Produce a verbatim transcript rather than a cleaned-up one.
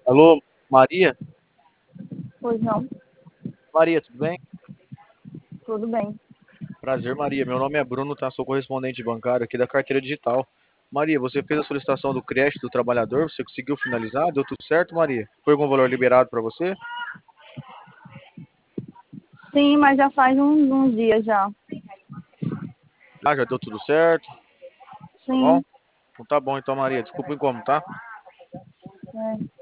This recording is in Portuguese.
Alô, Maria? Pois não, Maria, tudo bem? tudo bem. Prazer, Maria. Meu nome é Bruno, tá? Sou correspondente bancário aqui da carteira digital. Maria, você fez a solicitação do crédito do trabalhador? Você conseguiu finalizar? Deu tudo certo, Maria? Foi algum valor liberado para você? Sim, mas já faz uns, uns dias já. Ah, já deu tudo certo? Tá bom? Sim, Então tá bom, então, Maria. Desculpa o incômodo, tá? é.